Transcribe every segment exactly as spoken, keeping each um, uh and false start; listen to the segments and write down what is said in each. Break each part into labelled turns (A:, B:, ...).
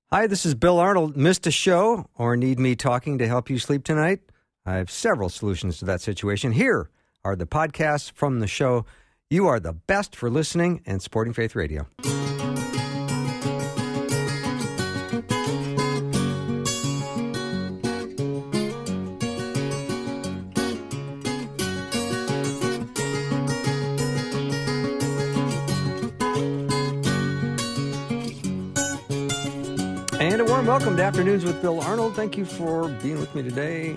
A: Hi, this is Bill Arnold. Missed a show or need me talking to help you sleep tonight? I have several solutions to that situation. Here are the podcasts from the show. You are the best for listening and supporting Faith Radio. And a warm welcome to Afternoons with Bill Arnold. Thank you for being with me today.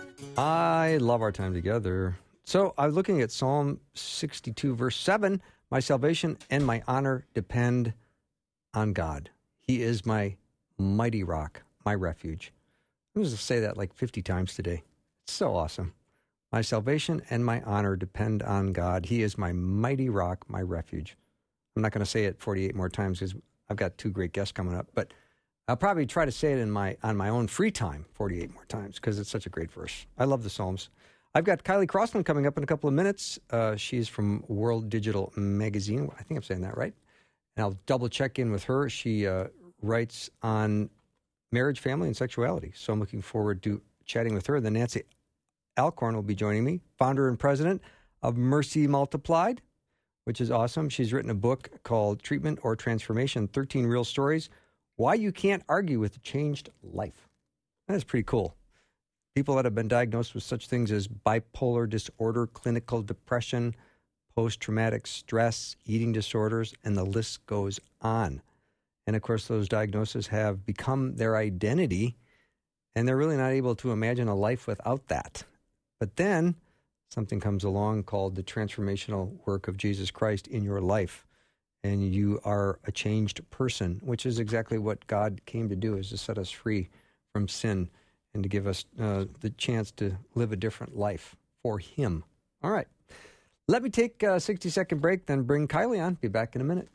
A: I love our time together. So I'm looking at Psalm sixty-two, verse seven. My salvation and my honor depend on God. He is my mighty rock, my refuge. I'm going to say that like fifty times today. It's so awesome. My salvation and my honor depend on God. He is my mighty rock, my refuge. I'm not going to say it forty-eight more times because I've got two great guests coming up, but I'll probably try to say it in my on my own free time forty-eight more times because it's such a great verse. I love the Psalms. I've got Kylie Crossland coming up in a couple of minutes. Uh, she's from World Digital Magazine. I think I'm saying that right. And I'll double check in with her. She uh, writes on marriage, family, and sexuality. So I'm looking forward to chatting with her. Then Nancy Alcorn will be joining me, founder and president of Mercy Multiplied, which is awesome. She's written a book called Treatment or Transformation, thirteen Real Stories. Why you can't argue with a changed life. That is pretty cool. People that have been diagnosed with such things as bipolar disorder, clinical depression, post-traumatic stress, eating disorders, and the list goes on. And of course, those diagnoses have become their identity, and they're really not able to imagine a life without that. But then something comes along called the transformational work of Jesus Christ in your life. And you are a changed person, which is exactly what God came to do, is to set us free from sin and to give us uh, the chance to live a different life for Him. All right. Let me take a sixty-second break, then bring Kylie on. Be back in a minute.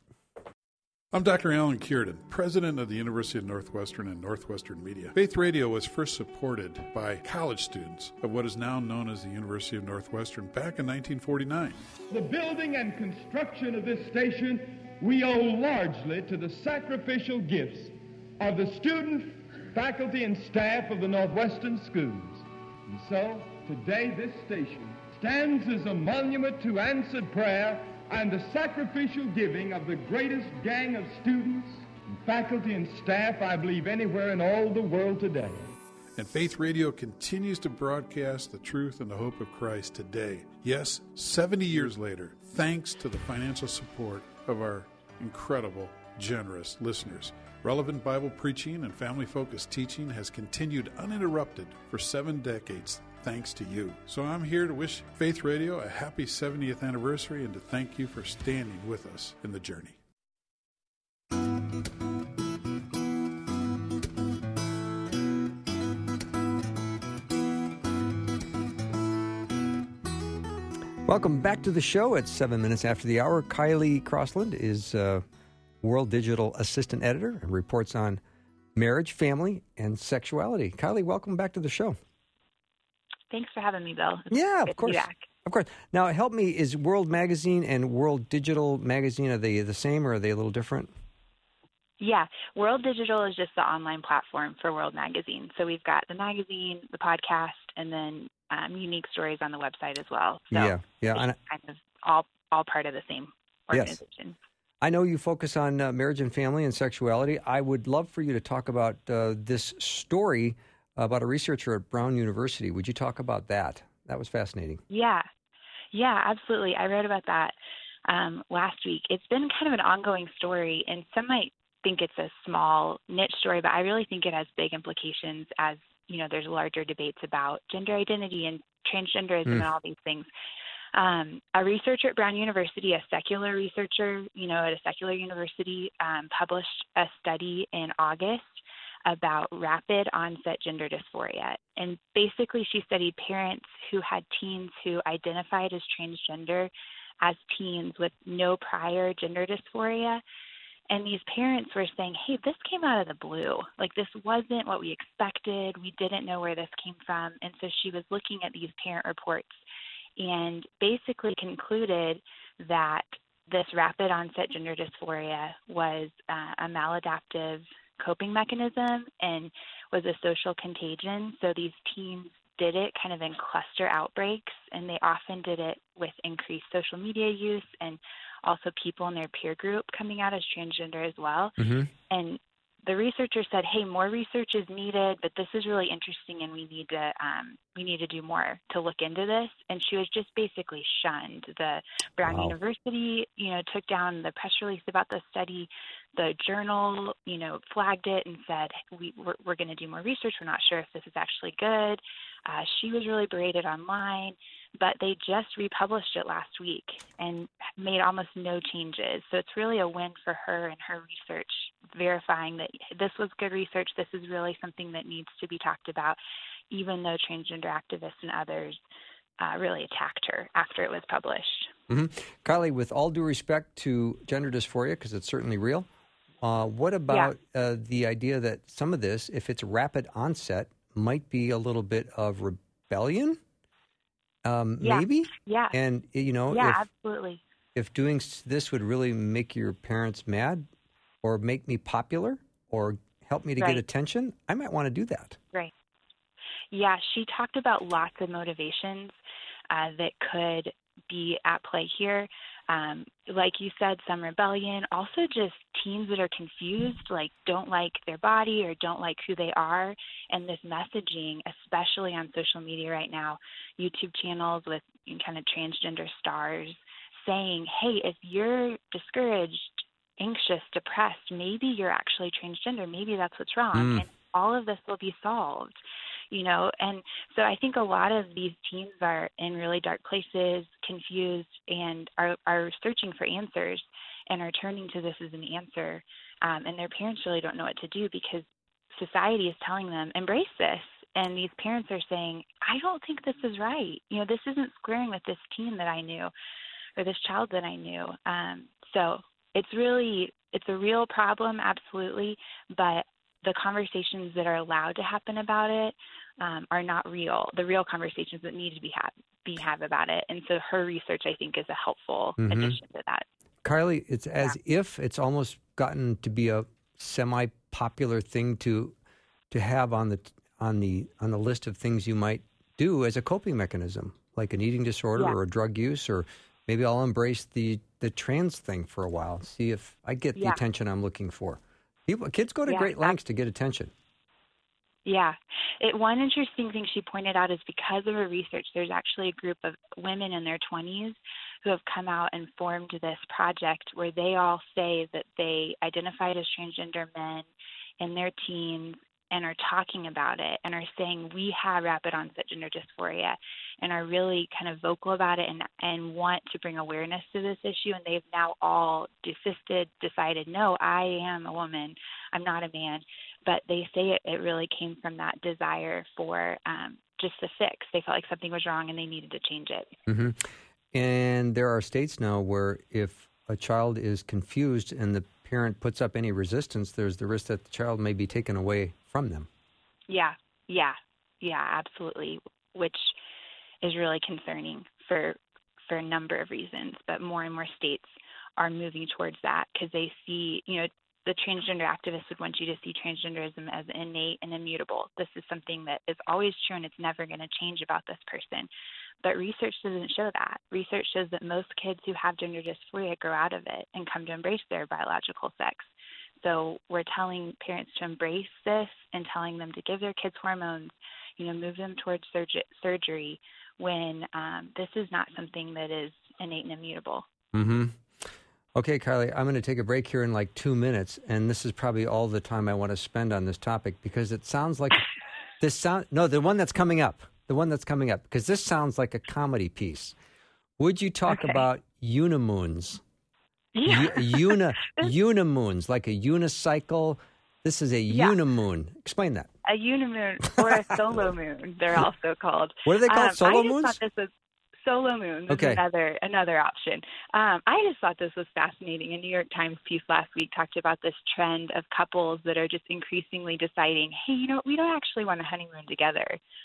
B: I'm Doctor Alan Kierden, president of the University of Northwestern and Northwestern Media. Faith Radio was first supported by college students of what is now known as the University of Northwestern back in nineteen forty-nine.
C: The building and construction of this station we owe largely to the sacrificial gifts of the students, faculty, and staff of the Northwestern schools. And so, today this station stands as a monument to answered prayer and the sacrificial giving of the greatest gang of students, and faculty, and staff, I believe, anywhere in all the world today.
B: And Faith Radio continues to broadcast the truth and the hope of Christ today. Yes, seventy years later, thanks to the financial support of our incredible, generous listeners. Relevant Bible preaching and family-focused teaching has continued uninterrupted for seven decades, thanks to you. So I'm here to wish Faith Radio a happy seventieth anniversary and to thank you for standing with us in the journey.
A: Welcome back to the show. It's seven minutes after the hour. Kylie Crossland is uh, World Digital Assistant Editor and reports on marriage, family, and sexuality. Kylie, welcome back to the show.
D: Thanks for having me, Bill. It's
A: yeah,
D: good
A: of course.
D: To be back.
A: Of course. Now, help me. Is World Magazine and World Digital Magazine, are they the same or are they a little different?
D: Yeah, World Digital is just the online platform for World Magazine. So we've got the magazine, the podcast, and then um, unique stories on the website as well. So
A: yeah, yeah.
D: it's
A: And
D: kind of all, all part of the same organization.
A: Yes. I know you focus on uh, marriage and family and sexuality. I would love for you to talk about uh, this story about a researcher at Brown University. Would you talk about that? That was fascinating.
D: Yeah, yeah, absolutely. I wrote about that um, last week. It's been kind of an ongoing story, and some might think it's a small niche story, but I really think it has big implications as, you know, there's larger debates about gender identity and transgenderism mm. and all these things. Um, a researcher at Brown University, a secular researcher, you know, at a secular university, um, published a study in August about rapid onset gender dysphoria. And basically she studied parents who had teens who identified as transgender as teens with no prior gender dysphoria. And these parents were saying, hey, this came out of the blue. Like, this wasn't what we expected. We didn't know where this came from. And so she was looking at these parent reports and basically concluded that this rapid onset gender dysphoria was uh, a maladaptive coping mechanism and was a social contagion. So these teens did it kind of in cluster outbreaks, and they often did it with increased social media use and also people in their peer group coming out as transgender as well.
A: Mm-hmm.
D: And the researcher said, hey, more research is needed, but this is really interesting and we need to um, we need to do more to look into this. And she was just basically shunned. The Brown
A: Wow.
D: University, you know, took down the press release about the study. The journal, you know, flagged it and said, we, we're, we're going to do more research. We're not sure if this is actually good. Uh, she was really berated online, but they just republished it last week and made almost no changes. So it's really a win for her and her research, verifying that this was good research. This is really something that needs to be talked about, even though transgender activists and others uh, really attacked her after it was published.
A: Mm-hmm. Kylie, with all due respect to gender dysphoria, because it's certainly real, uh, what about yeah. uh, the idea that some of this, if it's rapid onset, might be a little bit of rebellion? Um,
D: yeah.
A: Maybe?
D: Yeah.
A: And, you know,
D: yeah,
A: if,
D: absolutely.
A: if doing this would really make your parents mad or make me popular or help me to
D: right.
A: get attention, I might want to do that.
D: Right. Yeah, she talked about lots of motivations uh, that could be at play here. Um, like you said, some rebellion, also just teens that are confused, like don't like their body or don't like who they are. And this messaging, especially on social media right now, YouTube channels with kind of transgender stars saying, hey, if you're discouraged, anxious, depressed, maybe you're actually transgender, maybe that's what's wrong.
A: Mm.
D: And all of this will be solved. You know, and so I think a lot of these teens are in really dark places, confused, and are, are searching for answers and are turning to this as an answer. Um, and their parents really don't know what to do because society is telling them, embrace this. And these parents are saying, I don't think this is right. You know, this isn't squaring with this teen that I knew or this child that I knew. Um, so it's really, it's a real problem, absolutely, but the conversations that are allowed to happen about it um, are not real. The real conversations that need to be had be had about it. And so her research, I think, is a helpful mm-hmm. addition to that.
A: Kylie, it's as yeah. if it's almost gotten to be a semi-popular thing to to have on the on the on the list of things you might do as a coping mechanism, like an eating disorder yeah. or a drug use, or maybe I'll embrace the the trans thing for a while, see if I get the yeah. attention I'm looking for. People, kids go to
D: yeah,
A: great lengths to get attention.
D: Yeah. It, one interesting thing she pointed out is because of her research, there's actually a group of women in their twenties who have come out and formed this project where they all say that they identified as transgender men in their teens and are talking about it and are saying we have rapid onset gender dysphoria and are really kind of vocal about it and, and want to bring awareness to this issue. And they've now all desisted, decided, no, I am a woman, I'm not a man. But they say it, it really came from that desire for um, just a fix. They felt like something was wrong and they needed to change it.
A: Mm-hmm. And there are states now where if a child is confused and the parent puts up any resistance, there's the risk that the child may be taken away from them.
D: Yeah, yeah, yeah, absolutely, which is really concerning for for a number of reasons. But more and more states are moving towards that because they see, you know, the transgender activists would want you to see transgenderism as innate and immutable. This is something that is always true and it's never going to change about this person. But research doesn't show that. Research shows that most kids who have gender dysphoria grow out of it and come to embrace their biological sex. So we're telling parents to embrace this and telling them to give their kids hormones, you know, move them towards surg- surgery when um, this is not something that is innate and immutable.
A: Mm-hmm. Okay, Kylie, I'm going to take a break here in like two minutes, and this is probably all the time I want to spend on this topic because it sounds like this sound. No, the one that's coming up, the one that's coming up, because this sounds like a comedy piece. Would you talk
D: okay.
A: about unimoons?
D: Yeah.
A: U- uni, unimoons, like a unicycle. This is a yeah. unimoon. Explain that.
D: A unimoon or a solo moon, they're also called.
A: What are they called?
D: Um,
A: solo
D: I just
A: moons?
D: Thought this was solo moon is
A: okay.
D: another another option. Um, I just thought this was fascinating. A New York Times piece last week talked about this trend of couples that are just increasingly deciding, hey, you know, we don't actually want a honeymoon together.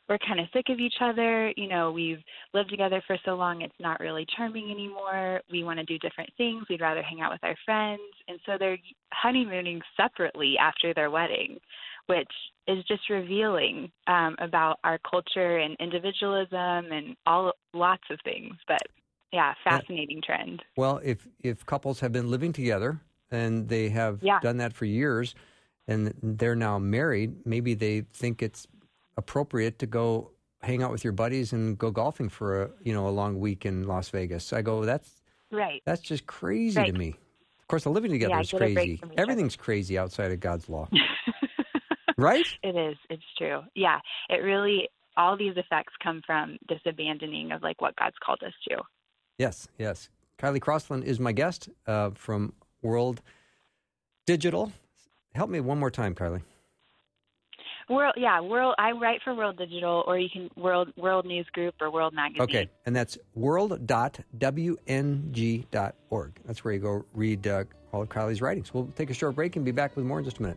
D: we're kind of sick of each other. You know, we've lived together for so long, it's not really charming anymore. We want to do different things. We'd rather hang out with our friends. And so they're honeymooning separately after their wedding, which is just revealing um, about our culture and individualism and all lots of things. But yeah, fascinating uh, trend.
A: Well, if if couples have been living together and they have
D: yeah.
A: done that for years and they're now married, maybe they think it's appropriate to go hang out with your buddies and go golfing for a you know a long week in Las Vegas. I go, that's
D: right.
A: That's just crazy
D: right.
A: to me. Of course, the living together
D: yeah,
A: is crazy. Everything's crazy outside of God's law. Right?
D: It is. It's true. Yeah. It really, all these effects come from this abandoning of like what God's called us to.
A: Yes, yes. Kylie Crossland is my guest uh, from World Digital. Help me one more time, Kylie.
D: World, yeah, World. I write for World Digital, or you can World World News Group or World Magazine.
A: Okay, and that's world dot w n g dot org. That's where you go read uh, all of Kylie's writings. We'll take a short break and be back with more in just a minute.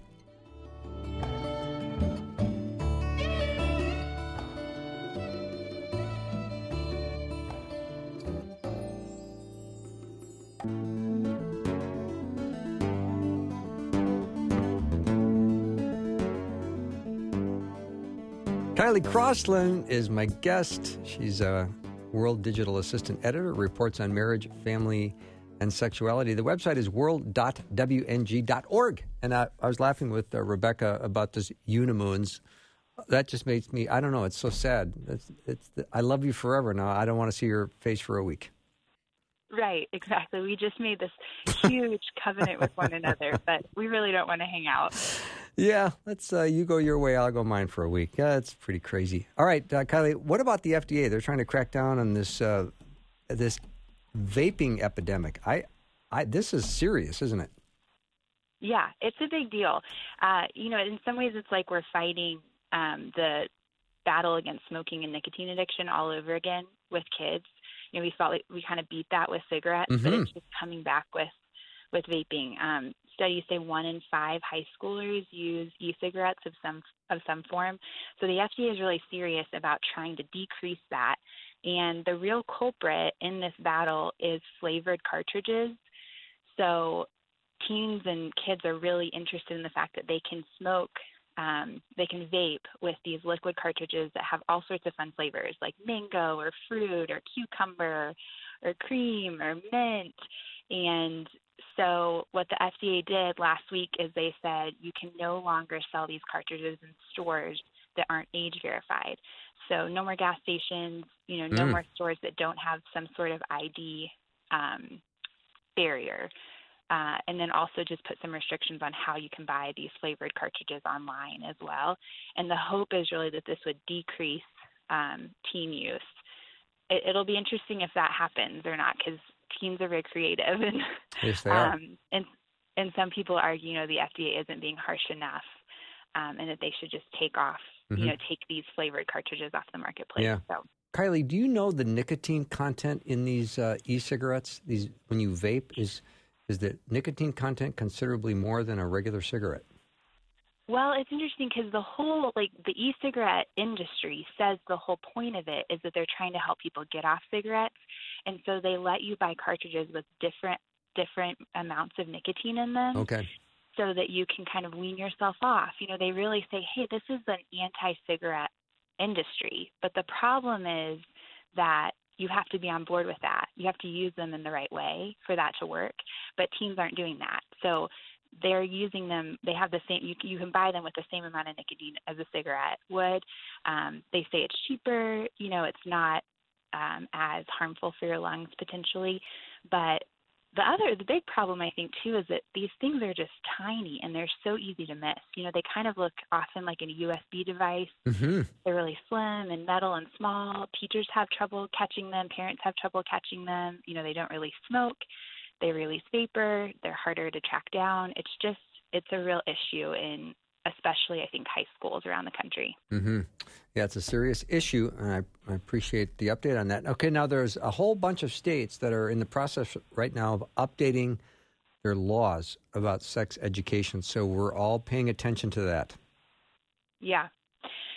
A: Kylie Crossland is my guest. She's a World Digital Assistant Editor, reports on marriage, family, and sexuality. The website is world dot w n g dot org. And I, I was laughing with uh, Rebecca about this Unimoons. That just makes me, I don't know, it's so sad. It's, it's the, I love you forever now. I don't want to see your face for a week.
D: Right, exactly. We just made this huge covenant with one another, but we really don't want to hang out.
A: Yeah, let's. Uh, you go your way, I'll go mine for a week. Yeah, that's pretty crazy. All right, uh, Kylie, what about the F D A? They're trying to crack down on this uh, this vaping epidemic. I, I, this is serious, isn't it?
D: Yeah, it's a big deal. Uh, you know, in some ways, it's like we're fighting um, the battle against smoking and nicotine addiction all over again with kids. You know, we felt like we kind of beat that with cigarettes, mm-hmm. but it's just coming back with with vaping. Um, studies say one in five high schoolers use e-cigarettes of some of some form. So the F D A is really serious about trying to decrease that. And the real culprit in this battle is flavored cartridges. So teens and kids are really interested in the fact that they can smoke, um, they can vape with these liquid cartridges that have all sorts of fun flavors like mango or fruit or cucumber or cream or mint. And so what the F D A did last week is they said you can no longer sell these cartridges in stores that aren't age verified. So no more gas stations, you know, no mm. more stores that don't have some sort of I D um, barrier. Uh, and then also just put some restrictions on how you can buy these flavored cartridges online as well. And the hope is really that this would decrease um, teen use. It, it'll be interesting if that happens or not, because teens are very creative, and
A: yes, they are.
D: Um, and and some people argue, you know, the F D A isn't being harsh enough, um, and that they should just take off, mm-hmm. you know, take these flavored cartridges off the marketplace.
A: Yeah.
D: So.
A: Kylie, do you know the nicotine content in these uh, e-cigarettes? These when you vape, is is the nicotine content considerably more than a regular cigarette?
D: Well, it's interesting because the whole, like, the e-cigarette industry says the whole point of it is that they're trying to help people get off cigarettes. And so they let you buy cartridges with different different amounts of nicotine in them.
A: Okay.
D: So that you can kind of wean yourself off. You know, they really say, hey, this is an anti-cigarette industry. But the problem is that you have to be on board with that. You have to use them in the right way for that to work. But teens aren't doing that. So they're using them. They have the same, you, you can buy them with the same amount of nicotine as a cigarette would. Um, they say it's cheaper. You know, it's not um, as harmful for your lungs potentially. But the other, the big problem I think too is that these things are just tiny and they're so easy to miss. You know, they kind of look often like a U S B device.
A: Mm-hmm.
D: They're really slim and metal and small. Teachers have trouble catching them. Parents have trouble catching them. You know, they don't really smoke. They release vapor. They're harder to track down. It's just, it's a real issue in, especially I think, high schools around the country.
A: Mm-hmm. Yeah, it's a serious issue, and I, I appreciate the update on that. Okay, now there's a whole bunch of states that are in the process right now of updating their laws about sex education, so we're all paying attention to that.
D: Yeah.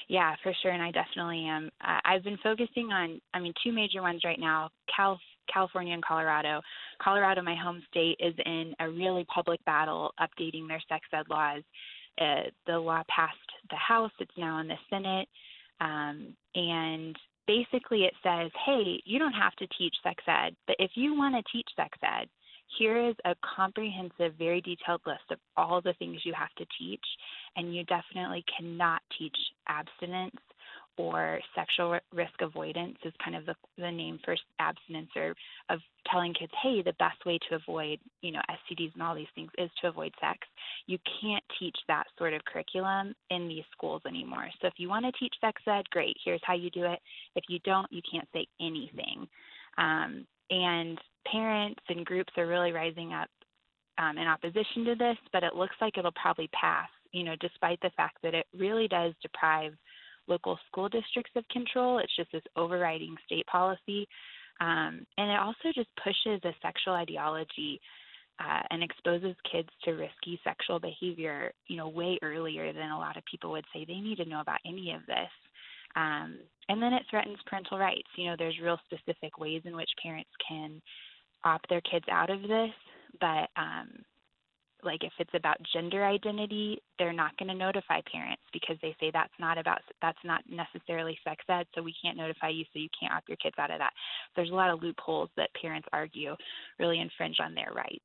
D: Yeah, for sure, and I definitely am. Uh, I've been focusing on, I mean, two major ones right now, Cal- California and Colorado. Colorado, my home state, is in a really public battle updating their sex ed laws. Uh, the law passed the House. It's now in the Senate. Um, and basically it says, hey, you don't have to teach sex ed, but if you want to teach sex ed, here is a comprehensive, very detailed list of all the things you have to teach, and you definitely cannot teach abstinence or sexual risk avoidance is kind of the, the name for abstinence, or of telling kids, hey, the best way to avoid, you know, S T Ds and all these things is to avoid sex. You can't teach that sort of curriculum in these schools anymore. So if you want to teach sex ed, great, here's how you do it. If you don't, you can't say anything. Um, and parents and groups are really rising up um, in opposition to this, but it looks like it'll probably pass, you know, despite the fact that it really does deprive local school districts of control. It's just this overriding state policy. Um, and it also just pushes a sexual ideology uh, and exposes kids to risky sexual behavior, you know, way earlier than a lot of people would say they need to know about any of this. Um, and then it threatens parental rights. You know, there's real specific ways in which parents can opt their kids out of this, but um, like if it's about gender identity, they're not going to notify parents because they say that's not about, that's not necessarily sex ed, so we can't notify you, so you can't opt your kids out of that. There's a lot of loopholes that parents argue really infringe on their rights.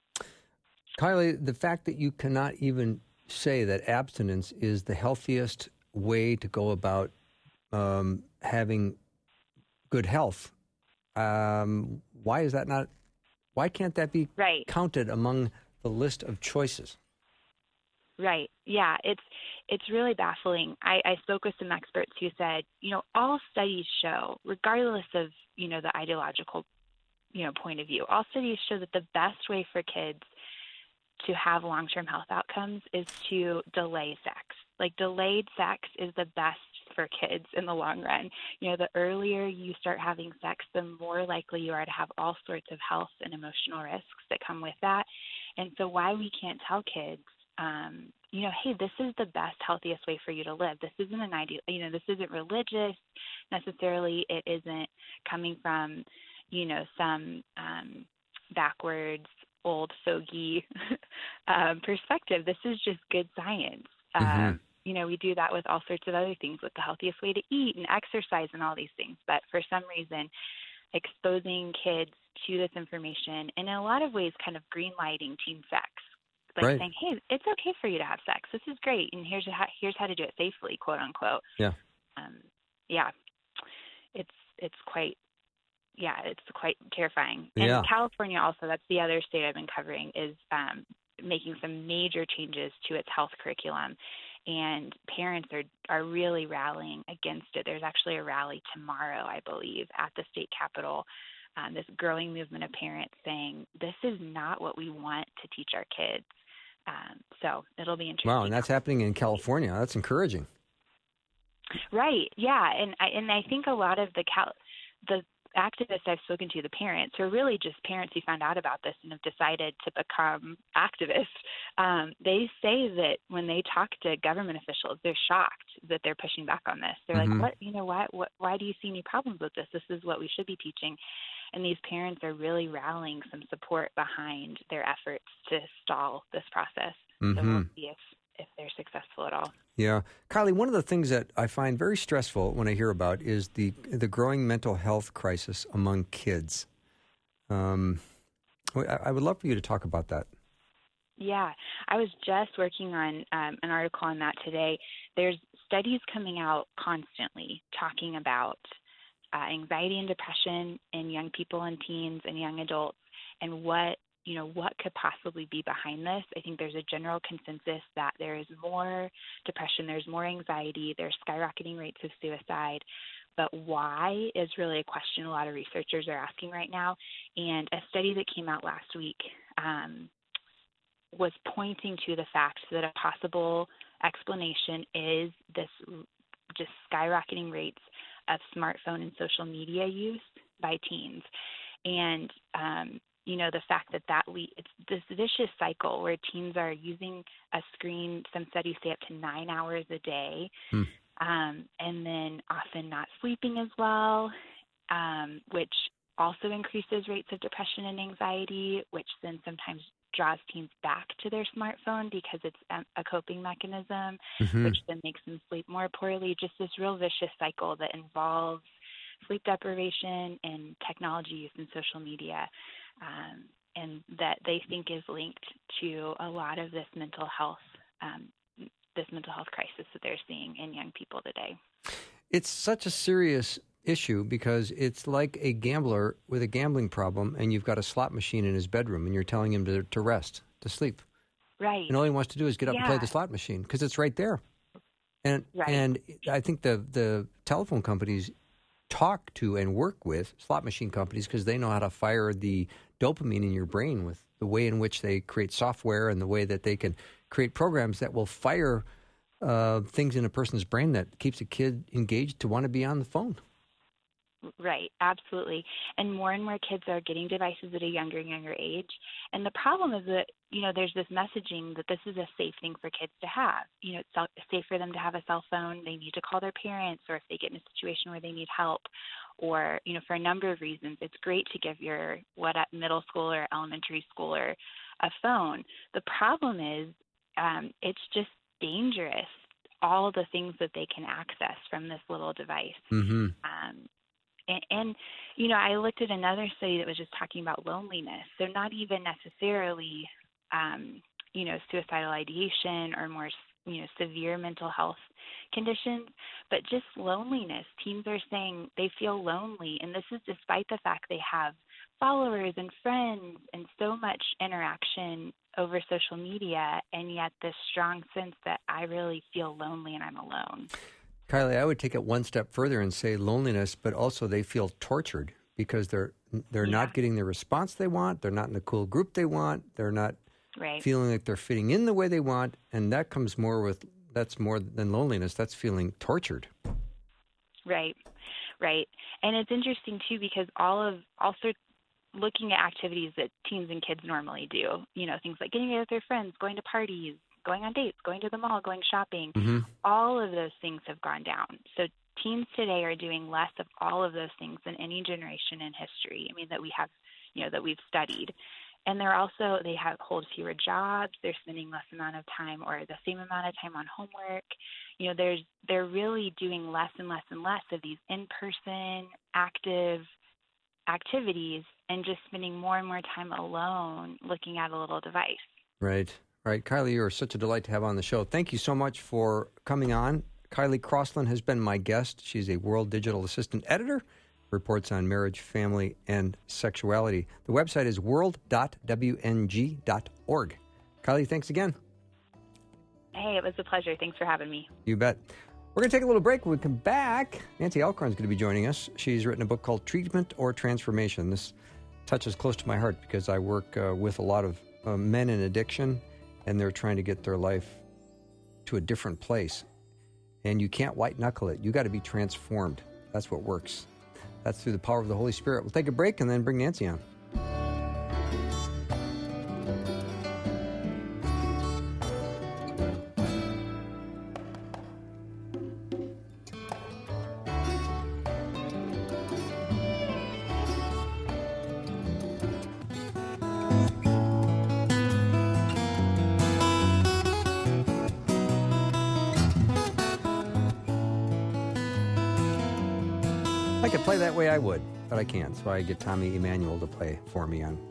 A: Kylie, the fact that you cannot even say that abstinence is the healthiest way to go about um, having good health, um, why is that not, why can't that be
D: right.
A: counted among the list of choices?
D: Right. Yeah, it's it's really baffling. I, I spoke with some experts who said, you know, all studies show, regardless of, you know, the ideological, you know, point of view, all studies show that the best way for kids to have long-term health outcomes is to delay sex. Like delayed sex is the best for kids in the long run. You know, the earlier you start having sex, the more likely you are to have all sorts of health and emotional risks that come with that. And so why we can't tell kids, um, you know, hey, this is the best, healthiest way for you to live. This isn't an ideal, you know, this isn't religious necessarily. It isn't coming from, you know, some um, backwards, old, fogey um, perspective. This is just good science.
A: Mm-hmm.
D: Um, you know, we do that with all sorts of other things, with the healthiest way to eat and exercise and all these things. But for some reason, exposing kids to this information and in a lot of ways kind of green-lighting teen sex, like
A: right.
D: saying, hey, it's okay for you to have sex. This is great. And here's how, here's how to do it safely, quote unquote.
A: Yeah.
D: Um, yeah. It's, it's quite, yeah, it's quite terrifying. And
A: yeah.
D: California also, that's the other state I've been covering, is um, making some major changes to its health curriculum. And parents are, are really rallying against it. There's actually a rally tomorrow, I believe, at the state capitol. Um, this growing movement of parents saying, this is not what we want to teach our kids. Um, so it'll be interesting.
A: Wow, and that's happening in California. That's encouraging.
D: Right, yeah. And I, and I think a lot of the Cal- the activists I've spoken to, the parents, are really just parents who found out about this and have decided to become activists. Um, they say that when they talk to government officials, they're shocked that they're pushing back on this. They're
A: mm-hmm.
D: like, what, you know, why, what, why do you see any problems with this? This is what we should be teaching. And these parents are really rallying some support behind their efforts to stall this process.
A: Mm-hmm.
D: So we'll see if, if they're successful at all.
A: Yeah. Kylie, one of the things that I find very stressful when I hear about is the the growing mental health crisis among kids. Um, I, I would love for you to talk about that.
D: Yeah, I was just working on um, an article on that today. There's studies coming out constantly talking about uh, anxiety and depression in young people and teens and young adults, and what you know, what could possibly be behind this. I think there's a general consensus that there is more depression, there's more anxiety, there's skyrocketing rates of suicide. But why is really a question a lot of researchers are asking right now. And a study that came out last week um, was pointing to the fact that a possible explanation is this just skyrocketing rates of smartphone and social media use by teens. And um, you know, the fact that that le- it's this vicious cycle where teens are using a screen, some studies say up to nine hours a day.
A: Hmm.
D: um, and then often not sleeping as well, um, which also increases rates of depression and anxiety, which then sometimes draws teens back to their smartphone because it's a coping mechanism,
A: Mm-hmm.
D: which then makes them sleep more poorly. Just this real vicious cycle that involves sleep deprivation and technology use and social media, um, and that they think is linked to a lot of this mental health, um, this mental health crisis that they're seeing in young people today.
A: It's such a serious issue because it's like a gambler with a gambling problem, and you've got a slot machine in his bedroom, and you're telling him to, to rest, to sleep.
D: Right.
A: And all he wants to do is get up
D: yeah.
A: and play the slot machine because it's right there. And
D: right.
A: and I think the the telephone companies talk to and work with slot machine companies because they know how to fire the dopamine in your brain with the way in which they create software and the way that they can create programs that will fire uh, things in a person's brain that keeps a kid engaged to want to be on the phone.
D: Right, absolutely. And more and more kids are getting devices at a younger and younger age. And the problem is that, you know, there's this messaging that this is a safe thing for kids to have. You know, it's safe for them to have a cell phone. They need to call their parents, or if they get in a situation where they need help, or, you know, for a number of reasons, it's great to give your what middle school or elementary schooler a phone. The problem is um, it's just dangerous, all the things that they can access from this little device.
A: Mm-hmm.
D: Um, And, and, you know, I looked at another study that was just talking about loneliness. So not even necessarily, um, you know, suicidal ideation or more, you know, severe mental health conditions, but just loneliness. Teens are saying they feel lonely. And this is despite the fact they have followers and friends and so much interaction over social media, and yet this strong sense that I really feel lonely and I'm alone.
A: Kylie, I would take it one step further and say loneliness, but also they feel tortured because they're they're
D: yeah.
A: not getting the response they want. They're not in the cool group they want. They're not
D: right.
A: feeling like they're fitting in the way they want, and that comes more with that's more than loneliness. That's feeling tortured.
D: Right, right, and it's interesting too because all of also looking at activities that teens and kids normally do. You know, things like getting out with their friends, going to parties, going on dates, going to the mall, going shopping,
A: mm-hmm.
D: all of those things have gone down. So teens today are doing less of all of those things than any generation in history. I mean, that we have, you know, that we've studied. And they're also, they have hold fewer jobs. They're spending less amount of time or the same amount of time on homework. You know, there's, they're really doing less and less and less of these in-person active activities and just spending more and more time alone looking at a little device.
A: Right. Right. Kylie, you're such a delight to have on the show. Thank you so much for coming on. Kylie Crossland has been my guest. She's a World Digital Assistant Editor, reports on marriage, family, and sexuality. The website is world dot w n g dot org. Kylie, thanks again.
D: Hey, it was a pleasure. Thanks for having me.
A: You bet. We're going to take a little break. When we come back, Nancy Alcorn is going to be joining us. She's written a book called Treatment or Transformation. This touches close to my heart because I work uh, with a lot of uh, men in addiction, and they're trying to get their life to a different place. And you can't white-knuckle it. You got to be transformed. That's what works. That's through the power of the Holy Spirit. We'll take a break and then bring Nancy on. If I could play that way, I would, but I can't. So I get Tommy Emmanuel to play for me on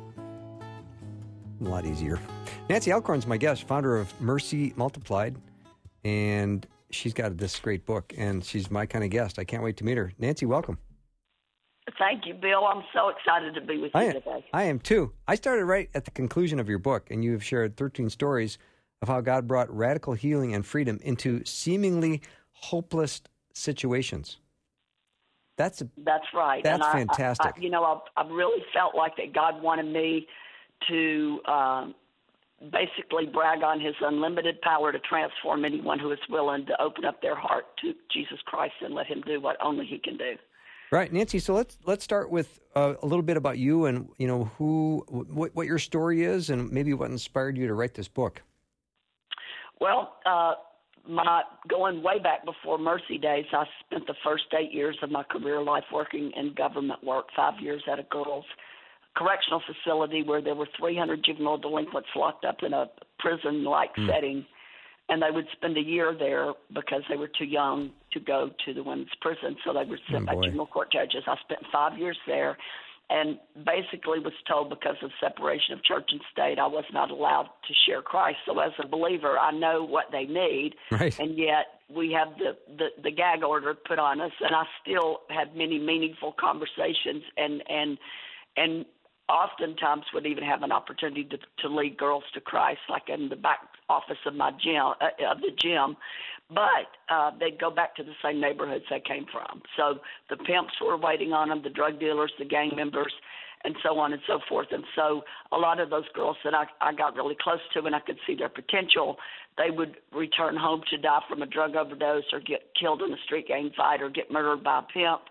A: a lot easier. Nancy Alcorn's my guest, founder of Mercy Multiplied, and she's got this great book, and she's my kind of guest. I can't wait to meet her. Nancy, welcome.
E: Thank you, Bill. I'm so excited to be with you
A: I am,
E: today.
A: I am too. I started right at the conclusion of your book, and you have shared thirteen stories of how God brought radical healing and freedom into seemingly hopeless situations. That's a,
E: That's right.
A: That's
E: and I,
A: fantastic.
E: I, I, you know, I've, I've really felt like that God wanted me to um, basically brag on his unlimited power to transform anyone who is willing to open up their heart to Jesus Christ and let him do what only he can do.
A: Right, Nancy. So let's let's start with uh, a little bit about you and you know who, what, what your story is, and maybe what inspired you to write this book.
E: Well, uh, my going way back before Mercy days, I spent the first eight years of my career life working in government work, five years at a girls' correctional facility where there were three hundred juvenile delinquents locked up in a prison-like mm. setting, and they would spend a year there because they were too young to go to the women's prison, so they were sent oh, by juvenile court judges. I spent five years there and basically was told because of separation of church and state, I was not allowed to share Christ. So as a believer, I know what they need,
A: right.
E: and yet we have the, the, the gag order put on us, and I still had many meaningful conversations and and and oftentimes would even have an opportunity to, to lead girls to Christ, like in the back office of my gym, uh, of the gym. But uh, they'd go back to the same neighborhoods they came from. So the pimps were waiting on them, the drug dealers, the gang members, and so on and so forth. And so a lot of those girls that I, I got really close to and I could see their potential, they would return home to die from a drug overdose or get killed in a street gang fight or get murdered by a pimp,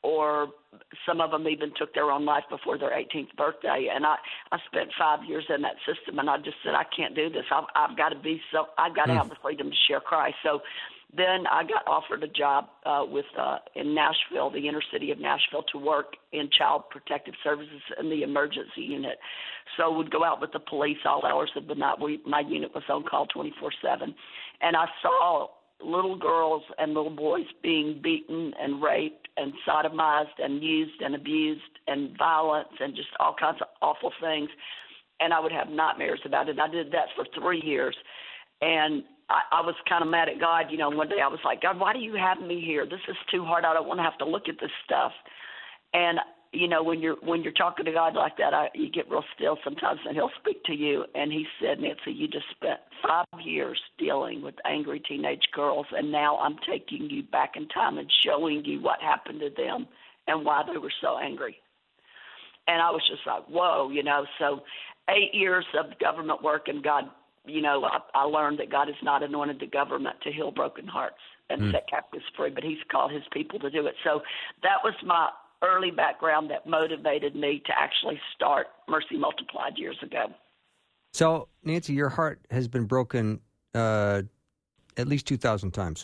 E: or some of them even took their own life before their eighteenth birthday. And I, I spent five years in that system, and I just said, I can't do this. I've, I've got to be so, I've got to mm. have the freedom to share Christ. So then I got offered a job uh, with uh, in Nashville, the inner city of Nashville, to work in Child Protective Services in the emergency unit. So we'd go out with the police all hours of the night. We, my unit was on call twenty-four seven. And I saw little girls and little boys being beaten and raped and sodomized and used and abused and violence and just all kinds of awful things. And I would have nightmares about it. I did that for three years. And I, I was kind of mad at God. You know, one day I was like, God, why do you have me here? This is too hard. I don't want to have to look at this stuff. And you know, when you're when you're talking to God like that, I, you get real still sometimes, and He'll speak to you. And He said, Nancy, you just spent five years dealing with angry teenage girls, and now I'm taking you back in time and showing you what happened to them and why they were so angry. And I was just like, whoa, you know. So eight years of government work, and God, you know, I, I learned that God has not anointed the government to heal broken hearts and mm. set captives free, but He's called His people to do it. So that was my early background that motivated me to actually start Mercy Multiplied years ago.
A: So, Nancy, your heart has been broken uh, at least two thousand times.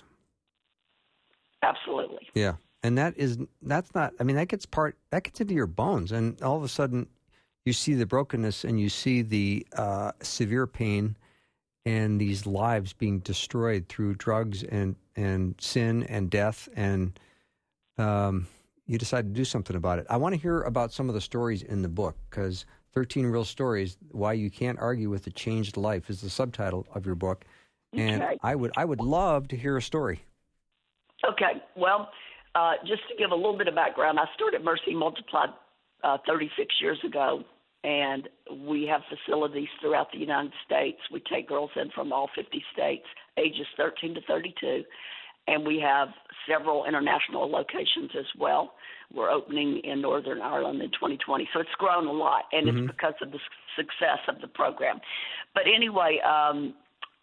E: Absolutely.
A: Yeah, and that is, that's not, I mean, that gets part, that gets into your bones, and all of a sudden you see the brokenness and you see the uh, severe pain and these lives being destroyed through drugs and, and sin and death, and um you decided to do something about it. I want to hear about some of the stories in the book, because thirteen Real Stories, Why You Can't Argue with a Changed Life is the subtitle of your book. And
E: okay.
A: I would I would love to hear a story.
E: Okay. Well, uh, just to give a little bit of background, I started Mercy Multiplied uh, thirty-six years ago, and we have facilities throughout the United States. We take girls in from all fifty states, ages thirteen to thirty-two. And we have several international locations as well. We're opening in Northern Ireland in twenty twenty. So it's grown a lot, and mm-hmm. it's because of the success of the program. But anyway, um,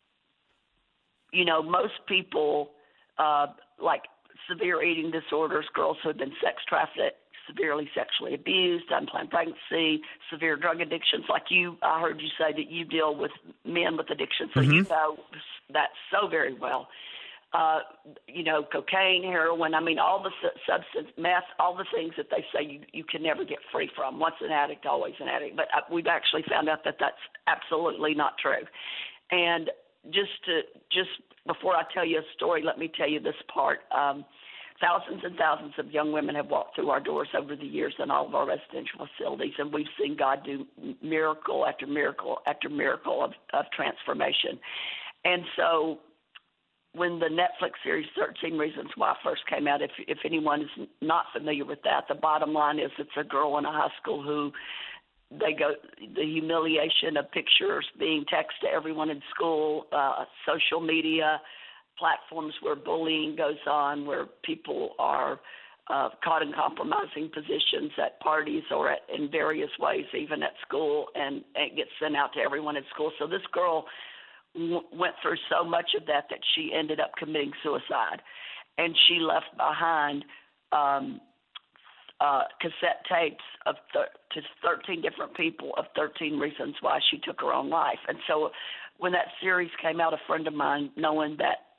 E: you know, most people, uh, like severe eating disorders, girls who have been sex trafficked, severely sexually abused, unplanned pregnancy, severe drug addictions. Like you, I heard you say that you deal with men with addictions, so mm-hmm. you know that so very well. Uh, you know, cocaine, heroin, I mean, all the su- substance, meth, all the things that they say you, you can never get free from. Once an addict, always an addict. But uh, we've actually found out that that's absolutely not true. And just to, just before I tell you a story, let me tell you this part. Um, thousands and thousands of young women have walked through our doors over the years in all of our residential facilities, and we've seen God do miracle after miracle after miracle of, of transformation. And so when the Netflix series thirteen Reasons Why first came out, if if anyone is not familiar with that, the bottom line is it's a girl in a high school who they go the humiliation of pictures being texted to everyone in school, uh, social media platforms where bullying goes on, where people are uh, caught in compromising positions at parties or at, in various ways, even at school, and, and it gets sent out to everyone in school. So this girl went through so much of that that she ended up committing suicide, and she left behind um, uh, cassette tapes of thir- to thirteen different people of thirteen reasons why she took her own life. And so when that series came out, a friend of mine, knowing that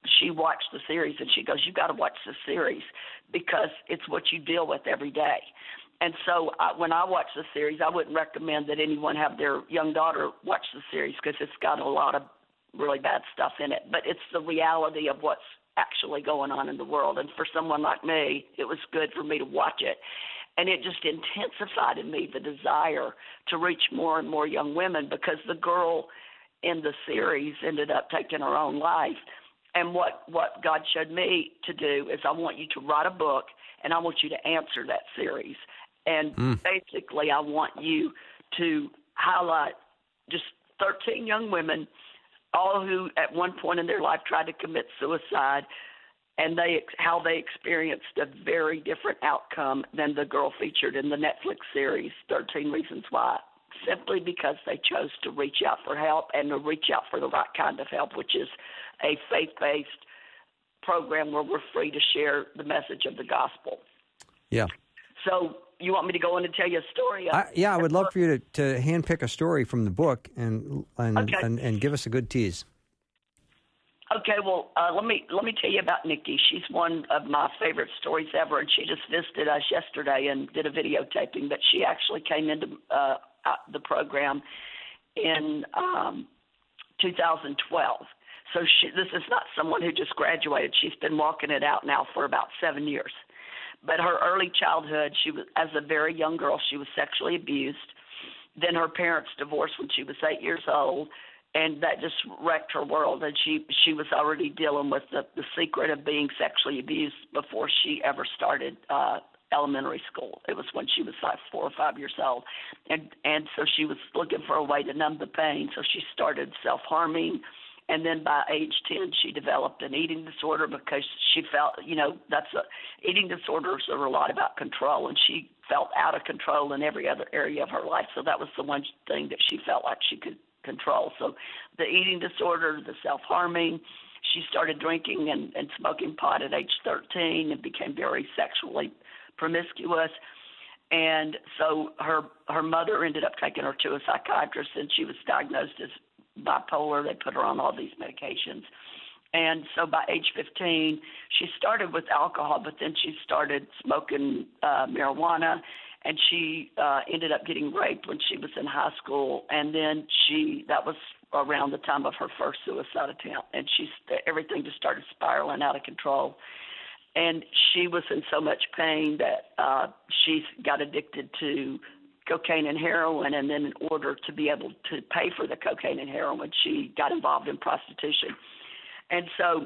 E: she watched the series, and she goes, "You got to watch the series because it's what you deal with every day." And so I, when I watch the series, I wouldn't recommend that anyone have their young daughter watch the series because it's got a lot of really bad stuff in it. But it's the reality of what's actually going on in the world. And for someone like me, it was good for me to watch it. And it just intensified in me the desire to reach more and more young women, because the girl in the series ended up taking her own life. And what, what God showed me to do is, I want you to write a book, and I want you to answer that series. And mm. basically, I want you to highlight just thirteen young women, all who at one point in their life tried to commit suicide, and they how they experienced a very different outcome than the girl featured in the Netflix series, thirteen Reasons Why, simply because they chose to reach out for help, and to reach out for the right kind of help, which is a faith-based program where we're free to share the message of the gospel.
A: Yeah.
E: So you want me to go in and tell you a story?
A: I, yeah, I would love for you to, to handpick a story from the book and and,
E: okay.
A: and and give us a good tease.
E: Okay, well, uh, let me let me tell you about Nikki. She's one of my favorite stories ever, and she just visited us yesterday and did a videotaping. But she actually came into uh, the program in um, two thousand twelve. So she, this is not someone who just graduated. She's been walking it out now for about seven years. But her early childhood, she was as a very young girl, she was sexually abused. Then her parents divorced when she was eight years old, and that just wrecked her world. And she she was already dealing with the, the secret of being sexually abused before she ever started uh, elementary school. It was when she was like four or five years old, and and so she was looking for a way to numb the pain. So she started self-harming. And then by age ten, she developed an eating disorder because she felt, you know, that's a, eating disorders are a lot about control, and she felt out of control in every other area of her life. So that was the one thing that she felt like she could control. So the eating disorder, the self-harming, she started drinking and, and smoking pot at age thirteen and became very sexually promiscuous. And so her her mother ended up taking her to a psychiatrist, and she was diagnosed as bipolar. They put her on all these medications. And so by age fifteen, she started with alcohol, but then she started smoking uh, marijuana, and she uh, ended up getting raped when she was in high school. And then she, that was around the time of her first suicide attempt, and she, everything just started spiraling out of control. And she was in so much pain that uh, she got addicted to cocaine and heroin, and then in order to be able to pay for the cocaine and heroin, she got involved in prostitution. And so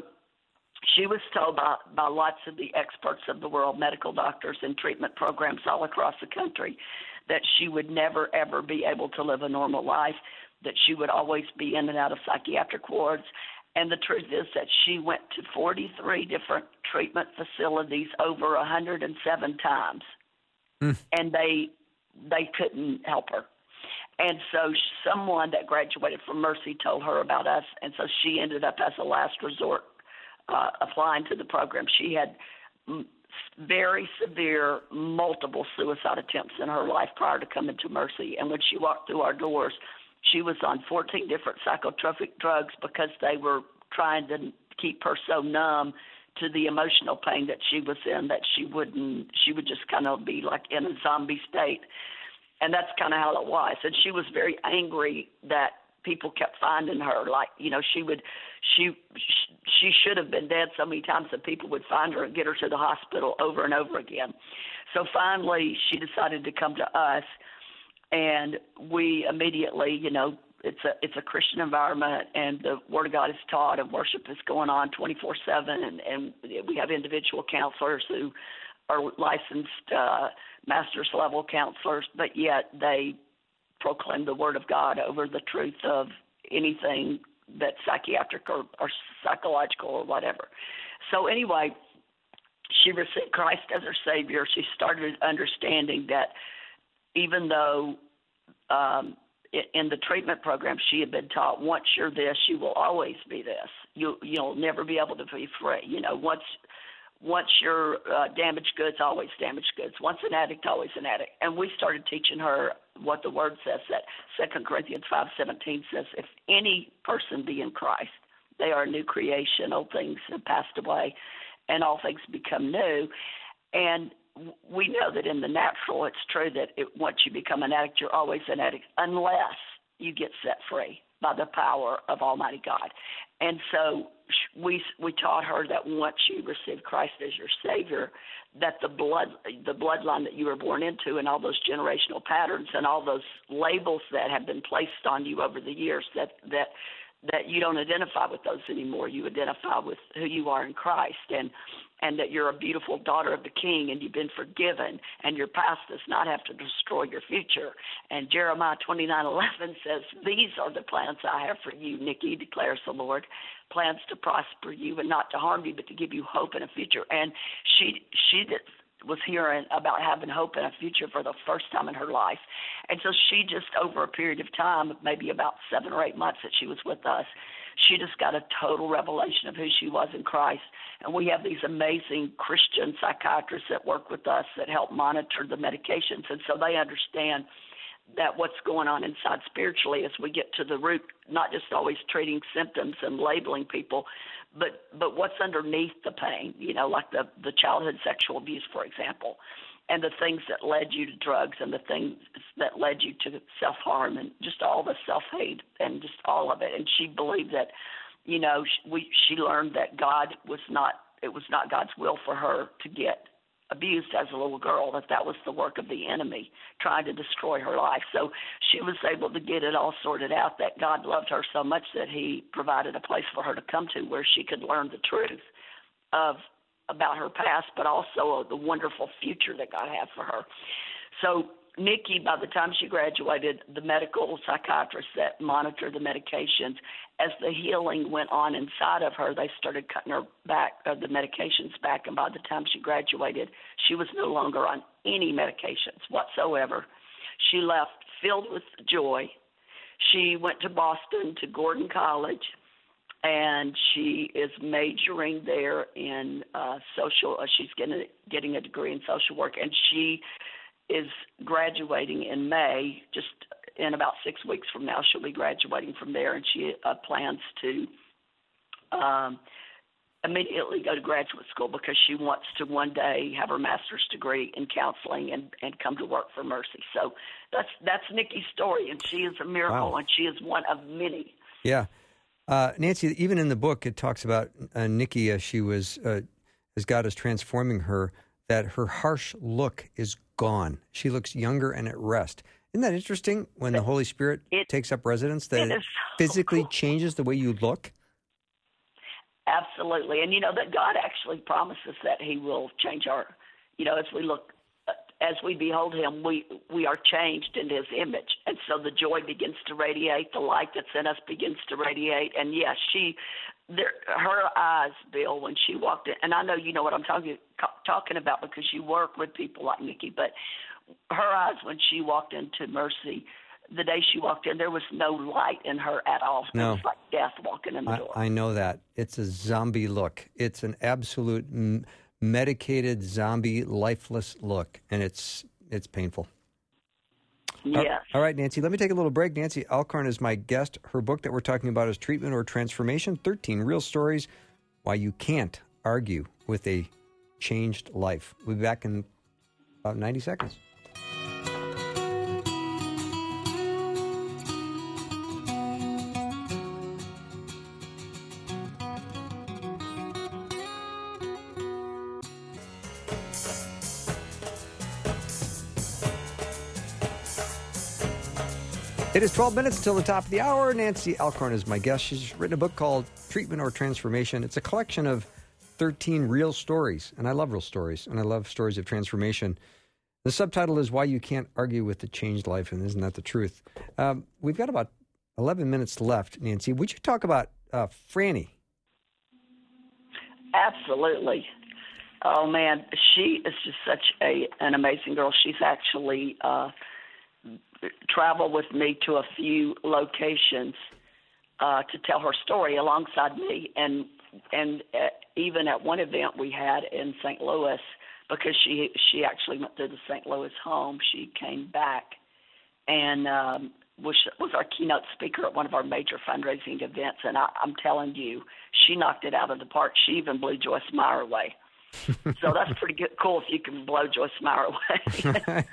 E: she was told by, by lots of the experts of the world, medical doctors and treatment programs all across the country, that she would never, ever be able to live a normal life, that she would always be in and out of psychiatric wards. And the truth is that she went to forty-three different treatment facilities over one hundred seven times, mm. and they they couldn't help her. And so someone that graduated from Mercy told her about us, and so she ended up as a last resort uh, applying to the program. She had m- very severe multiple suicide attempts in her life prior to coming to Mercy, and when she walked through our doors, she was on fourteen different psychotropic drugs because they were trying to keep her so numb to the emotional pain that she was in that she wouldn't, she would just kind of be like in a zombie state. And that's kind of how it was. And she was very angry that people kept finding her. Like, you know, she would, she, she should have been dead so many times that people would find her and get her to the hospital over and over again. So finally she decided to come to us, and we immediately, you know, it's a it's a Christian environment, and the Word of God is taught, and worship is going on twenty-four seven, and, and we have individual counselors who are licensed uh, master's level counselors, but yet they proclaim the Word of God over the truth of anything that's psychiatric or, or psychological or whatever. So anyway, she received Christ as her Savior. She started understanding that even though um, in the treatment program she had been taught, once you're this, you will always be this. You, you'll never be able to be free. You know, once once you're uh, damaged goods, always damaged goods. Once an addict, always an addict. And we started teaching her what the Word says, that Second Corinthians five seventeen says, if any person be in Christ, They are a new creation. Old things have passed away, and all things become new. And we know that in the natural, it's true that it, once you become an addict, you're always an addict unless you get set free by the power of Almighty God. And so we we taught her that once you receive Christ as your Savior, that the blood the bloodline that you were born into and all those generational patterns and all those labels that have been placed on you over the years, that that that you don't identify with those anymore. You identify with who you are in Christ, and and that you're a beautiful daughter of the King, and you've been forgiven, and your past does not have to destroy your future. And Jeremiah twenty-nine eleven says, "These are the plans I have for you, Nikki," declares the Lord, "plans to prosper you and not to harm you, but to give you hope and a future." And she she did, was hearing about having hope and a future for the first time in her life. And so she just, over a period of time, maybe about seven or eight months that she was with us, she just got a total revelation of who she was in Christ. And we have these amazing Christian psychiatrists that work with us that help monitor the medications. And so they understand that what's going on inside spiritually as we get to the root, not just always treating symptoms and labeling people, but but what's underneath the pain, you know, like the, the childhood sexual abuse, for example, and the things that led you to drugs and the things that led you to self-harm and just all the self-hate and just all of it. And she believed that, you know, she, we, she learned that God was not, it was not God's will for her to get abused as a little girl, that that was the work of the enemy trying to destroy her life. So she was able to get it all sorted out, that God loved her so much that he provided a place for her to come to where she could learn the truth of about her past, but also the wonderful future that God had for her. So Nikki, by the time she graduated, the medical psychiatrists that monitor the medications, as the healing went on inside of her, they started cutting her back, uh, the medications back, and by the time she graduated, she was no longer on any medications whatsoever. She left filled with joy. She went to Boston to Gordon College, and she is majoring there in uh, social, uh, she's getting, getting a degree in social work, and she is graduating in May. Just in about six weeks from now, she'll be graduating from there, and she uh, plans to um, immediately go to graduate school because she wants to one day have her master's degree in counseling and, and come to work for Mercy. So that's that's Nikki's story, and she is a miracle,
A: Wow.
E: and she is one of many.
A: Yeah. Uh, Nancy, even in the book, it talks about uh, Nikki as she was, uh, as God is transforming her, that her harsh look is gone. She looks younger and at rest. Isn't that interesting when the Holy Spirit
E: it,
A: takes up residence, that
E: it,
A: it
E: is so
A: physically
E: cool.
A: changes the way you look?
E: Absolutely. And, you know, that God actually promises that he will change our, you know, as we look, as we behold him, we, we are changed into his image. And so the joy begins to radiate, the light that's in us begins to radiate. And, yes, she, there, her eyes, Bill, when she walked in, and I know you know what I'm talking talking about because you work with people like Nikki, but her eyes when she walked into Mercy, the day she walked in, there was no light in her at all.
A: No.
E: It was like death walking in the
A: I,
E: door.
A: I know that. It's a zombie look. It's an absolute m- medicated zombie, lifeless look, and it's it's painful.
E: Yes.
A: All right, Nancy, let me take a little break. Nancy Alcorn is my guest. Her book that we're talking about is Treatment or Transformation, thirteen Real Stories Why You Can't Argue with a Changed Life. We'll be back in about ninety seconds. It is twelve minutes until the top of the hour. Nancy Alcorn is my guest. She's written a book called Treatment or Transformation. It's a collection of thirteen real stories, and I love real stories, and I love stories of transformation. The subtitle is Why You Can't Argue with a Changed Life, and isn't that the truth? Um, we've got about eleven minutes left, Nancy. Would you talk about uh, Franny?
E: Absolutely. Oh, man, she is just such a an amazing girl. She's actually uh, traveled with me to a few locations uh, to tell her story alongside me. And and uh, even at one event we had in Saint Louis, because she she actually went through the Saint Louis home, she came back and um, was was our keynote speaker at one of our major fundraising events, and I, I'm telling you, she knocked it out of the park. She even blew Joyce Meyer away. So that's pretty good, cool if you can blow Joyce Meyer away.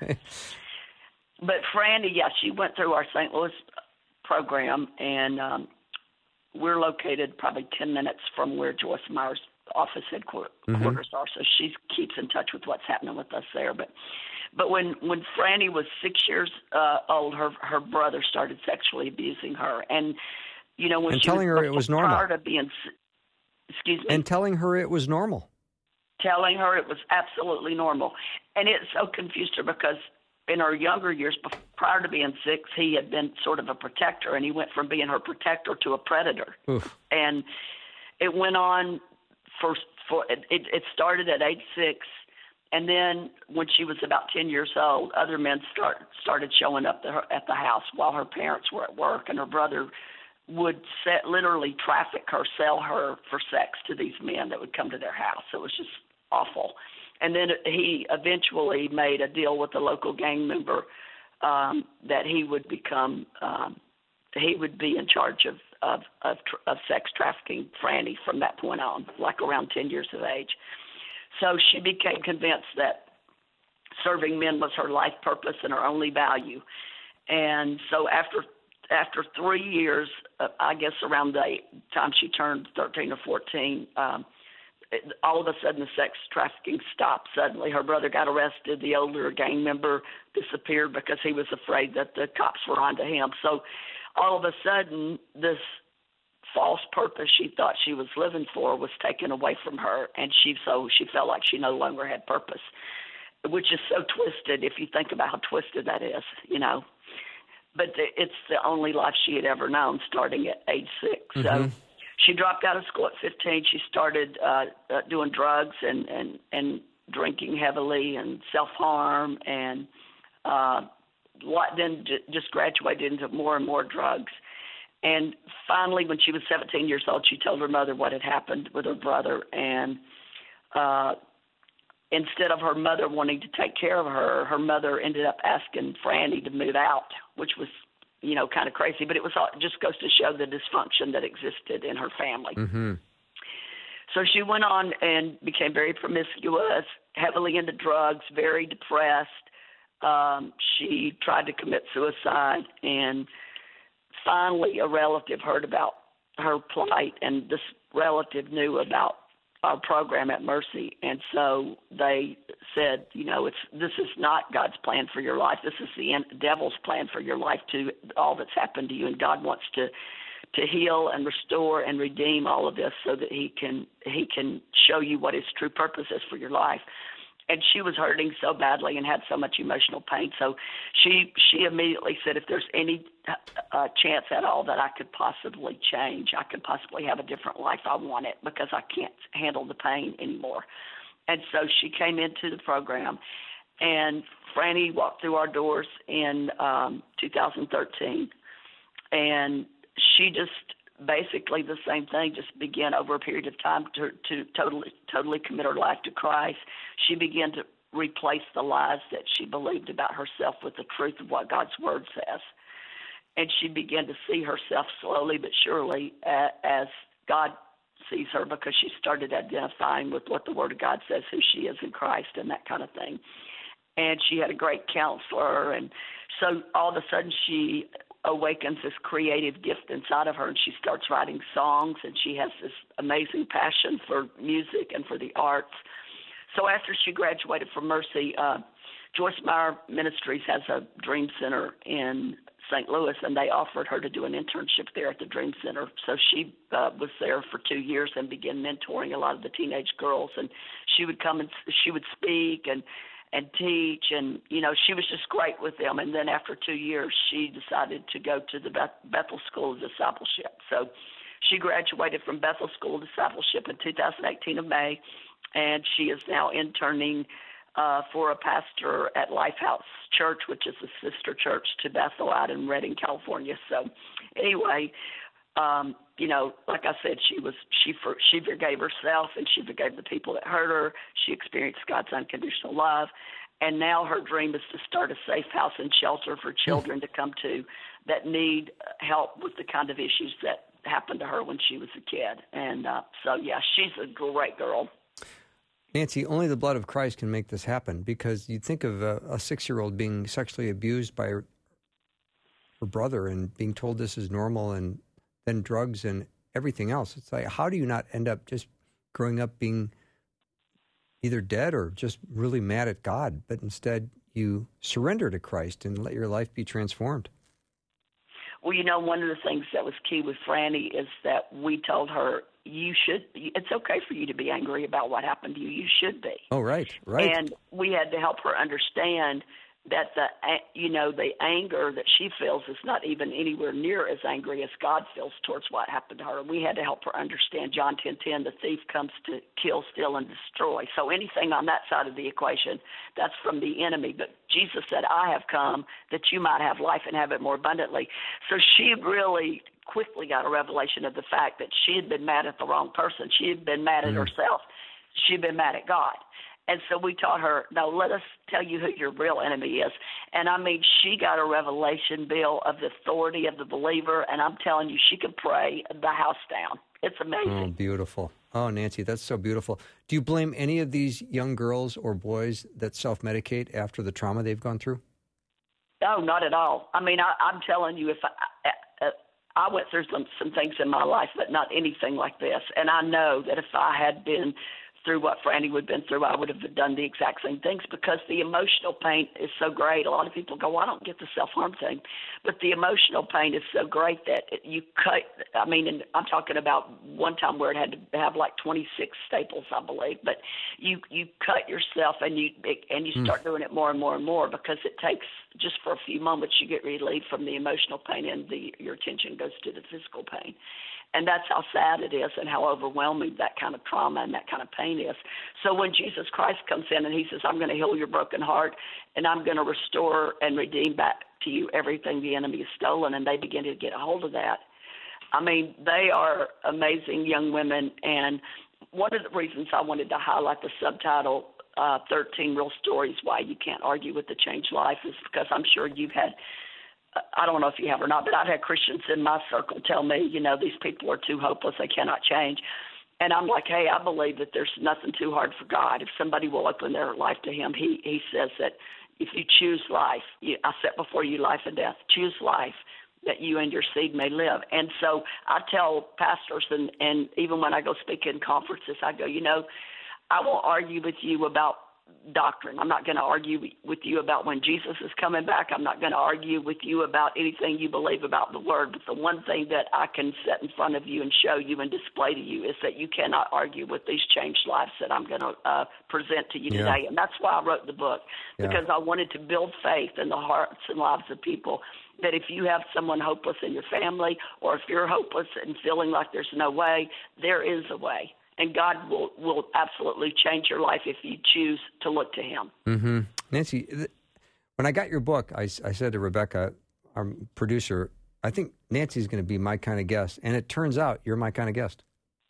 E: But Franny, yeah, she went through our Saint Louis program, and um, we're located probably ten minutes from where Joyce Meyer's office headquarters mm-hmm. are, so she keeps in touch with what's happening with us there. But but when when Franny was six years uh, old, her her brother started sexually abusing her, and you know when
A: and
E: she
A: telling
E: was
A: her it was normal.
E: Prior to being, excuse me,
A: and telling her it was normal.
E: Telling her it was absolutely normal, and it so confused her because in her younger years, prior to being six, he had been sort of a protector, and he went from being her protector to a predator.
A: Oof.
E: And it went on for, for it, it started at age six, and then when she was about ten years old, other men start, started showing up at, her, at the house while her parents were at work, and her brother would set, literally traffic her, sell her for sex to these men that would come to their house. It was just awful. And then he eventually made a deal with a local gang member um, that he would become, um, he would be in charge of of, of of sex trafficking Franny from that point on, like around ten years of age. So she became convinced that serving men was her life purpose and her only value. And so after after three years, uh, I guess around the time she turned thirteen or fourteen, um, all of a sudden the sex trafficking stopped. Suddenly her brother got arrested. The older gang member disappeared because he was afraid that the cops were onto him. So all of a sudden this false purpose she thought she was living for was taken away from her, and she so she felt like she no longer had purpose, which is so twisted if you think about how twisted that is, you know. But it's the only life she had ever known, starting at age six. Mm-hmm. So she dropped out of school at fifteen. She started uh, uh, doing drugs and, and, and drinking heavily and self-harm, and uh, then j- just graduated into more and more drugs. And finally, when she was seventeen years old, she told her mother what had happened with her brother. And uh, instead of her mother wanting to take care of her, her mother ended up asking Franny to move out, which was, you know, kind of crazy, but it was all, it just goes to show the dysfunction that existed in her family.
A: Mm-hmm.
E: So she went on and became very promiscuous, heavily into drugs, very depressed. Um, she tried to commit suicide, and finally a relative heard about her plight, and this relative knew about our program at Mercy, and so they said, you know, it's this is not God's plan for your life. This is the devil's plan for your life, to all that's happened to you, and God wants to to heal and restore and redeem all of this so that he can he can show you what his true purpose is for your life. And she was hurting so badly and had so much emotional pain. So she she immediately said, if there's any uh, chance at all that I could possibly change, I could possibly have a different life, I want it, because I can't handle the pain anymore. And so she came into the program, and Franny walked through our doors in um, two thousand thirteen, and she just basically the same thing, just began over a period of time to, to totally totally commit her life to Christ. She began to replace the lies that she believed about herself with the truth of what God's Word says. And she began to see herself slowly but surely as God sees her, because she started identifying with what the Word of God says, who she is in Christ, and that kind of thing. And she had a great counselor, and so all of a sudden she awakens this creative gift inside of her, and she starts writing songs, and she has this amazing passion for music and for the arts. So after she graduated from Mercy, uh, Joyce Meyer Ministries has a Dream Center in Saint Louis, and they offered her to do an internship there at the Dream Center. So she uh, was there for two years and began mentoring a lot of the teenage girls, and she would come and she would speak and and teach, and, you know, she was just great with them. And then after two years, she decided to go to the Beth- Bethel School of Discipleship. So she graduated from Bethel School of Discipleship in two thousand eighteen of May, and she is now interning uh, for a pastor at Lifehouse Church, which is a sister church to Bethel out in Redding, California. So anyway, um, you know, like I said, she was she for, she forgave herself, and she forgave the people that hurt her. She experienced God's unconditional love, And now her dream is to start a safe house and shelter for children to come to that need help with the kind of issues that happened to her when she was a kid. And uh, so, yeah, she's a great girl.
A: Nancy, only the blood of Christ can make this happen, because you think of a, a six-year-old being sexually abused by her, her brother and being told this is normal, and then drugs and everything else. It's like, how do you not end up just growing up being either dead or just really mad at God, but instead you surrender to Christ and let your life be transformed?
E: Well, you know, one of the things that was key with Franny is that we told her, you should, it's okay for you to be angry about what happened to you. You should be.
A: Oh, right, right.
E: And we had to help her understand that the, you know, the anger that she feels is not even anywhere near as angry as God feels towards what happened to her. And we had to help her understand John ten ten, the thief comes to kill, steal, and destroy. So anything on that side of the equation, that's from the enemy. But Jesus said, I have come that you might have life and have it more abundantly. So she really quickly got a revelation of the fact that she had been mad at the wrong person. She had been mad at mm. herself. She had been mad at God. And so we taught her, no, let us tell you who your real enemy is. And, I mean, she got a revelation, Bill, of the authority of the believer, and I'm telling you, she could pray the house down. It's amazing.
A: Oh, beautiful. Oh, Nancy, that's so beautiful. Do you blame any of these young girls or boys that self-medicate after the trauma they've gone through?
E: No, not at all. I mean, I, I'm telling you, if I, I, I went through some, some things in my life, but not anything like this. And I know that if I had been through what Franny would have been through, I would have done the exact same things, because the emotional pain is so great. A lot of people go, well, I don't get the self-harm thing. But the emotional pain is so great that you cut, I mean, and I'm talking about one time where it had to have like twenty-six staples, I believe. But you, you cut yourself and you and you start mm. doing it more and more and more, because it takes just for a few moments you get relieved from the emotional pain, and the your attention goes to the physical pain. And that's how sad it is and how overwhelming that kind of trauma and that kind of pain is. So when Jesus Christ comes in and he says, I'm going to heal your broken heart, and I'm going to restore and redeem back to you everything the enemy has stolen, and they begin to get a hold of that. I mean, they are amazing young women. And one of the reasons I wanted to highlight the subtitle, uh, thirteen Real Stories Why You Can't Argue with the Changed Life, is because I'm sure you've had, I don't know if you have or not, but I've had Christians in my circle tell me, you know, these people are too hopeless, they cannot change. And I'm like, hey, I believe that there's nothing too hard for God. If somebody will open their life to him, he, he says that if you choose life, you, I set before you life and death, choose life that you and your seed may live. And so I tell pastors, and, and even when I go speak in conferences, I go, you know, I won't argue with you about doctrine. I'm not going to argue with you about when Jesus is coming back. I'm not going to argue with you about anything you believe about the Word. But the one thing that I can set in front of you and show you and display to you is that you cannot argue with these changed lives that I'm going to uh, present to you yeah. today. And that's why I wrote the book, yeah. because I wanted to build faith in the hearts and lives of people, that if you have someone hopeless in your family, or if you're hopeless and feeling like there's no way, there is a way. And God will, will absolutely change your life if you choose to look to him.
A: Mm-hmm. Nancy, when I got your book, I, I said to Rebecca, our producer, I think Nancy's going to be my kind of guest. And it turns out you're my kind of guest.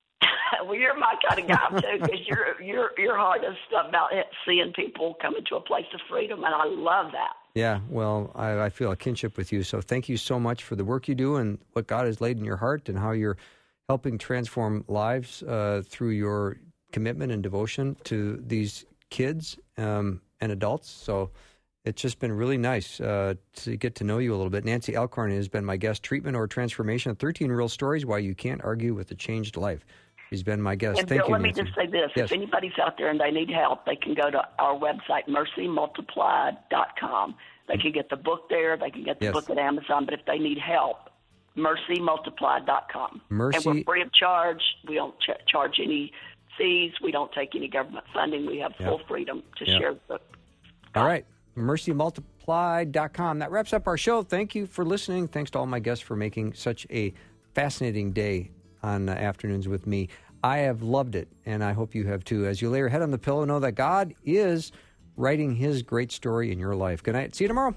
E: Well, you're my kind of guy, too, because your, your, your heart is about seeing people come into a place of freedom, and I love that.
A: Yeah, well, I, I feel a kinship with you. So thank you so much for the work you do and what God has laid in your heart, and how you're helping transform lives uh, through your commitment and devotion to these kids um, and adults. So it's just been really nice uh, to get to know you a little bit. Nancy Alcorn has been my guest. Treatment or Transformation, thirteen Real Stories Why You Can't Argue with a Changed Life. She's been my guest.
E: And
A: Thank
E: Bill,
A: you,
E: let
A: Nancy.
E: me just say this.
A: Yes.
E: If anybody's out there and they need help, they can go to our website, mercy multiplied dot com. They can get the book there. They can get the
A: yes.
E: book at Amazon. But if they need help, mercy multiplied dot com.
A: Mercy.
E: And we're free of charge. We don't ch- charge any fees. We don't take any government funding. We have full yep. freedom to
A: yep.
E: share the book.
A: All right. mercy multiplied dot com. That wraps up our show. Thank you for listening. Thanks to all my guests for making such a fascinating day on uh, Afternoons with me. I have loved it, and I hope you have too. As you lay your head on the pillow, know that God is writing his great story in your life. Good night. See you tomorrow.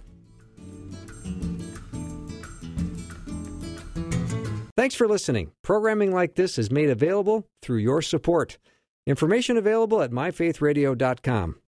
A: Thanks for listening. Programming like this is made available through your support. Information available at my faith radio dot com.